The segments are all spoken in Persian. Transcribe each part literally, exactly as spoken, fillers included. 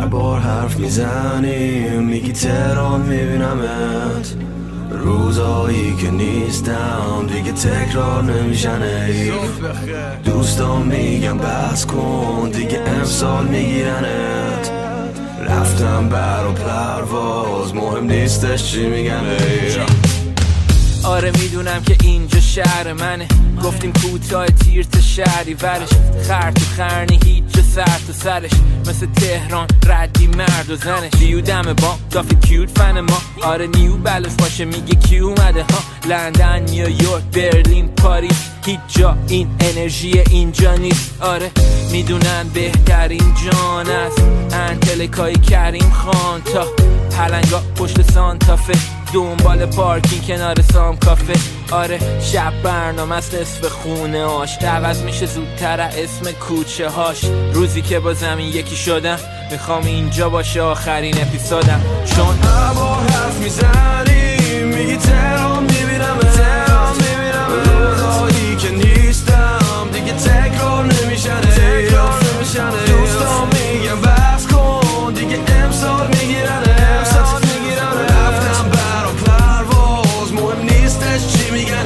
هر بار حرف میزنیم میگی تهران میبینمت، روزایی که نیستم دیگه تکرار نمیشن حیف. دوستان میگم بس کن دیگه امسال میگیرنت، رفتم بر و پرواز مهم نیستش چی میگن حیف. آره میدونم که اینجا شهر منه، گفتیم کوتاه تیر تا شهری ورش، خر تو خرنی هیچ جا سر تو سرش، مثل تهران ردی مرد و زنش. بیو دم با دافی کیوت فن ما، آره نیو بلوش باشه میگه کی اومده ها. لندن، نیویورک، برلین، پاریس، هیچ جا این انرژی اینجا نیست. آره میدونن بهترین جان است انتلکای کریم خان تا پلنگا پشت سانتافه، دنبال پارکینگ کنار سام کافه. آره شب برنامه است نصف خونه هاش، عوض میشه زودتر اسم کوچه هاش. روزی که با زمین یکی شدم میخوام اینجا باشه آخرین اپیزودم، چون هر بار حرف میزنی میگی تهران میبینم، تهران میبینم، روزایی که نیستم دیگه تکرار نمیشن، تکرار نمیشن. دوستان میگم بس کن دیگه امسال میگیرن، امسال میگیرن. رفتم بر و پرواز مهم نیستش چی میگن.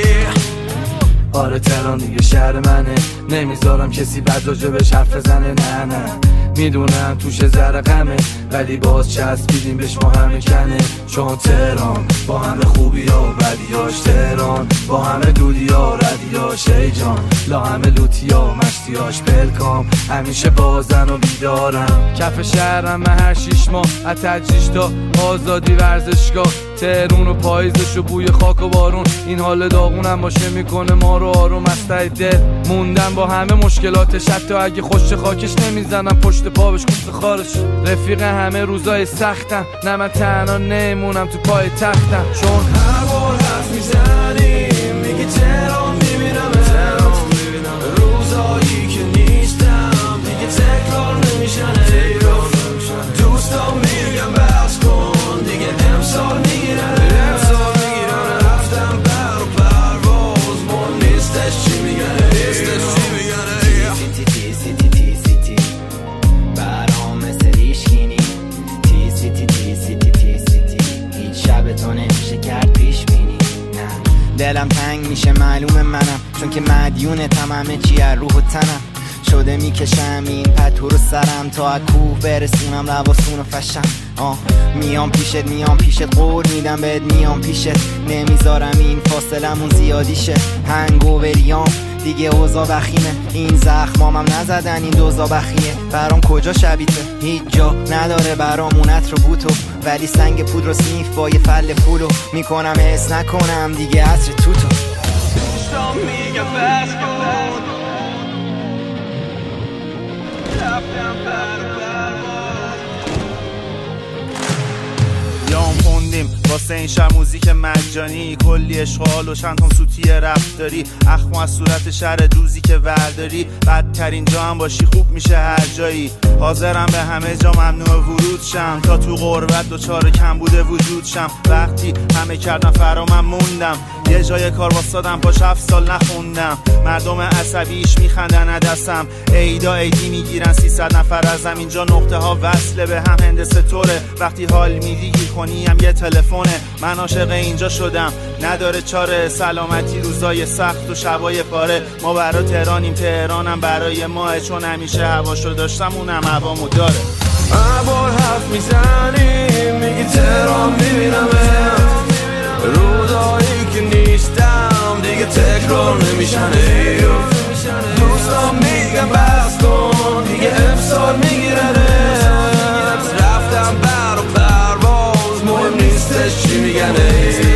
آره تهران دیگه شهر منه، نمیذارم کسی بد راجبش حرف بزنه. نه نه میدونم توش ذره غمه، ولی باز چسبیدیم بهش ما همه کنه. چون تهران با همه خوبی ها و بدیاش، تهران با همه دودی ها ردیاش، ای جان لا همه لوتی ها مشتیاش. پلکام همیشه بازن و بیدارم، کف شهرم من هر شیش ماه از تجریش تا آزادی ورزشگاه. تهرون و پاییزش و بوی خاک و بارون، این حال داغونم باشه میکنه ما رو آروم. از ته دل موندم با همه مشکلاتش، حتی اگه خوش خاکش نمیزنم پشت پا بهش کوفت خارش. رفیق همه روزای سختم، نه من تنها نمونم تو پای تختم. چون هر بار حرف میزنی میگی تهران میبینم، تهران میبینم، روزایی که نیستم دیگه تکرار نمیشن، تکرار نمیشن. دوستان میگم بس کن دیگه امسال میگیرن، امسال میگیرن. رفتم بر و پرواز مهم نیستش چی میگن، نیستش چی میگن. تی تی تی تی تی تی تی برام مثل ریشگینی، تی سی تی تی سی تی تی سی تی هیچ شب تو نمیشه کرد پیش بینی. نه دلم تنگ میشه معلوم منم، چون که مدیونتم همه چی از روح و تنم. شده میکشم این پتو رو سرم تا از کوه برسونم لباسون و فشم. آه میام پیشت میام پیشت قول میدم بهت میام پیشت، نمیذارم این فاصلمون زیادی شه. هنگووریام دیگه اوضاع بخیمه، این زخمامم نزدن این دوزا بخیه. برام کجا شبیته هیچ جا نداره برامونت رو بوتو، ولی سنگ پود رو سنیف با یه فل پولو میکنم حس نکنم دیگه عصر توتو. دوستان میگم بس کن رفتم بر و پرواز. یام خوندیم واسه این شهر موزیک مجانی، کلی اشغال و چند هم سوتی رفتاری. اخم از صورت شهر دوزی که ورداری، بدترین جا هم باشی خوب میشه هر جایی. حاضرم به همه جا ممنوع ورود شم، تا تو غربت دوچار کم بوده وجود شم. وقتی همه کردم فرا من موندم، یه جای کار واسادم پاش هفت سال نخوندم. مردم عصبیش میخندن عدسم، ایدا ایدی میگیرن سیصد نفر ازم. اینجا نقطه ها وصله به هم هندسه طوره، وقتی حال میدی گیر کنی هم یه تلفونه. من عاشق اینجا شدم نداره چاره، سلامتی روزای سخت و شبای پاره. ما برای تهرانیم تهرانم برای ماه، چون همیشه هواشو داشتم اونم هوامو داره. هر بار حرف میزنی میگی تهران میبینم، روزایی که نیستم دیگه تکرار نمیشن. دوستان میگم بس کن دیگه امسال میگیرن، رفتم بر و پرواز مهم نیستش چی میگن.